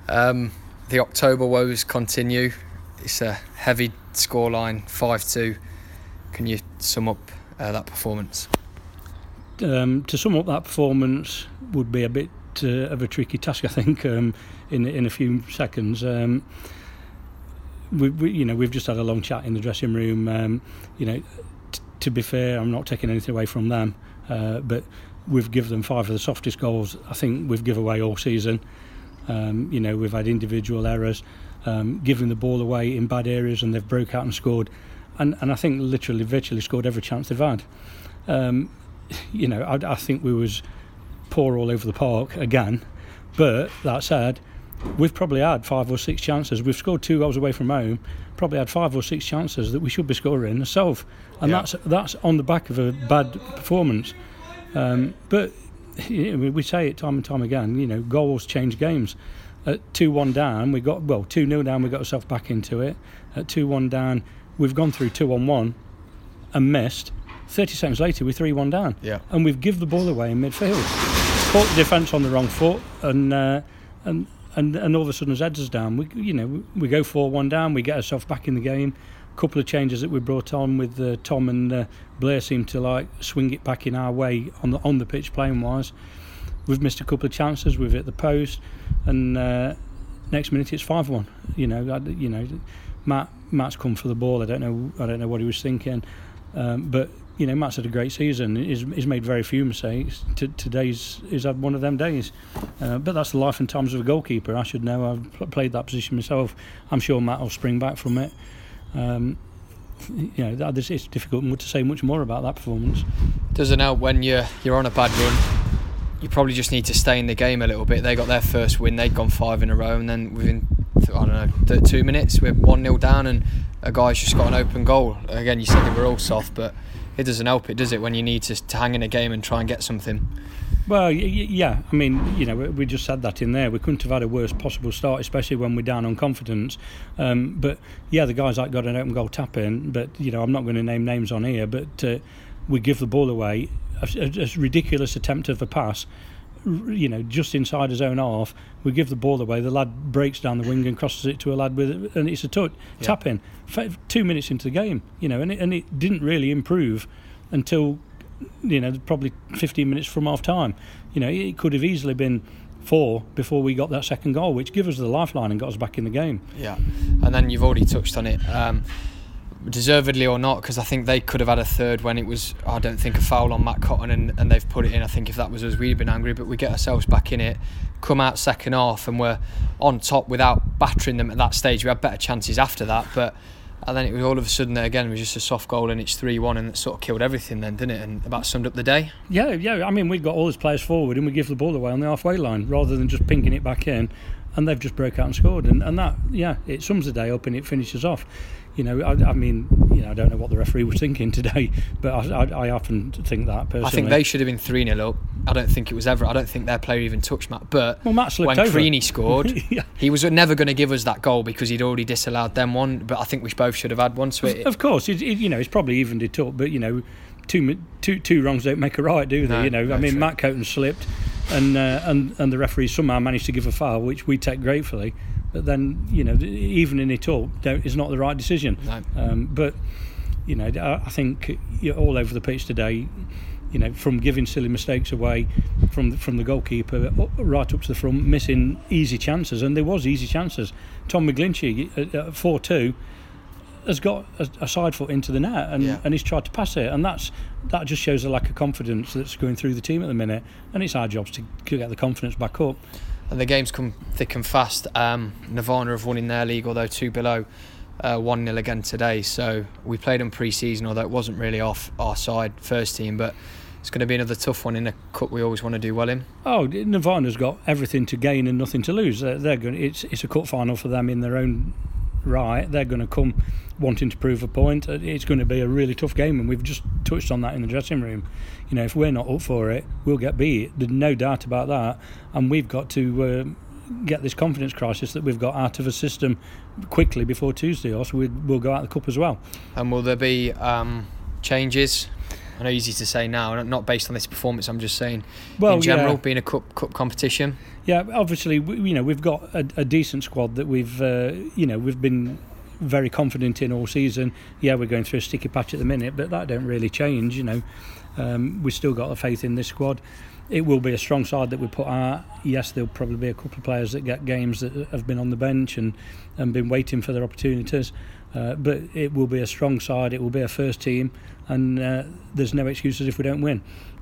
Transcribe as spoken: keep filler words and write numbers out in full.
Um, the October woes continue. It's a heavy scoreline, five two. Can you sum up uh, that performance? Um, to sum up that performance would be a bit uh, of a tricky task, I think, um, in in a few seconds. Um, we, we, you know, we've just had a long chat in the dressing room. Um, you know, t- to be fair, I'm not taking anything away from them, uh, but we've given them five of the softest goals I think we've given away all season. Um, you know, we've had individual errors, um, giving the ball away in bad areas, and they've broke out and scored. And, and I think literally, virtually scored every chance they've had. Um, you know, I, I think we was poor all over the park again. But that said, we've probably had five or six chances. We've scored two goals away from home. Probably had five or six chances that we should be scoring ourselves, and yeah. that's that's on the back of a bad performance. Um, but you know, we say it time and time again. You know, goals change games. At two one down, we got well two nil down. We got ourselves back into it. At two one down, we've gone through two on one and missed. thirty seconds later, we're three one down, yeah. and we've given the ball away in midfield. Caught the defence on the wrong foot, and uh, and. And, and all of a sudden, his heads is down. We, you know, we go four one down. We get ourselves back in the game. A couple of changes that we brought on with uh, Tom and uh, Blair seemed to like swing it back in our way on the on the pitch playing wise. We've missed a couple of chances. We've hit the post, and uh, next minute it's five one. You know, I, you know, Matt Matt's come for the ball. I don't know. I don't know what he was thinking, um, but. You know, Matt's had a great season. He's, he's made very few mistakes. T- today's he's had one of them days. Uh, but that's the life and times of a goalkeeper. I should know. I've pl- played that position myself. I'm sure Matt will spring back from it. Um, you know, that, it's difficult to say much more about that performance. Doesn't help when you're you're on a bad run. You probably just need to stay in the game a little bit. They got their first win. They'd gone five in a row, and then within I don't know two minutes we're one nil down, and a guy's just got an open goal. Again, you said they were all soft, but. It doesn't help it, does it, when you need to, to hang in a game and try and get something? Well, y- yeah. I mean, you know, we just said that in there. We couldn't have had a worse possible start, especially when we're down on confidence. Um, but, yeah, the guys like got an open goal tap in. But, you know, I'm not going to name names on here. But uh, we give the ball away. A, a, a ridiculous attempt of a pass, you know, just inside his own half. We give the ball away. The lad breaks down the wing and crosses it to a lad with, and it's a touch, yeah. tap in. Two minutes into the game, you know, and it, and it didn't really improve until, you know, probably fifteen minutes from half time. You know, it could have easily been four before we got that second goal, which gave us the lifeline and got us back in the game. Yeah, and then you've already touched on it. Um, deservedly or not, because I think they could have had a third when it was, I don't think, a foul on Matt Cotton, and, and they've put it in. I think if that was us, we'd have been angry, but we get ourselves back in it, come out second half, and we're on top without battering them at that stage. We had better chances after that, but and then it was all of a sudden, again, it was just a soft goal, and it's three one, and it sort of killed everything then, didn't it? And about summed up the day. Yeah, yeah. I mean, we've got all these players forward, and we give the ball away on the halfway line rather than just pinging it back in, and they've just broke out and scored, and, and that, yeah, it sums the day up and it finishes off. You know, I, I mean, you know, I don't know what the referee was thinking today, but I, I, I often think that personally. I think they should have been three nil up. I don't think it was ever. I don't think their player even touched Matt. But well, Matt when over. Creaney scored, yeah. he was never going to give us that goal because he'd already disallowed them one. But I think we both should have had one. So it, of course, it, it, you know, it's probably evened it up. But you know, two two two wrongs don't make a right, do they? No, you know, no, I mean, true. Matt Coton slipped, and uh, and and the referee somehow managed to give a foul, which we take gratefully. But then, you know, evening it up is not the right decision. No. Um, but, you know, I think you're all over the pitch today, you know, from giving silly mistakes away from the, from the goalkeeper right up to the front, missing easy chances. And there was easy chances. Tom McGlinchey at four two has got a, a side foot into the net and, yeah. and he's tried to pass it. And that's that just shows a lack of confidence that's going through the team at the minute. And it's our job to, to get the confidence back up. And the games come thick and fast. Um, Nirvana have won in their league, although two below, uh, one nil again today. So we played them pre-season, although it wasn't really off our side first team. But it's going to be another tough one in a cup we always want to do well in. Oh, Nirvana's got everything to gain and nothing to lose. They're, they're going. It's it's a cup final for them in their own right. They're going to come wanting to prove a point. It's going to be a really tough game, and we've just touched on that in the dressing room. You know, if we're not up for it, we'll get beat. There's no doubt about that. And we've got to uh, get this confidence crisis that we've got out of a system quickly before Tuesday, or else we'll go out of the cup as well. And will there be um, changes? I know easy to say now, not based on this performance. I'm just saying, well, in general, yeah. being a cup cup competition. Yeah, obviously, we, you know, we've got a, a decent squad that we've, uh, you know, we've been very confident in all season. Yeah, we're going through a sticky patch at the minute, but that don't really change. You know, um, we've still got a faith in this squad. It will be a strong side that we put out. Yes, there'll probably be a couple of players that get games that have been on the bench and, and been waiting for their opportunities. Uh, but it will be a strong side. It will be a first team, and uh, there's no excuses if we don't win.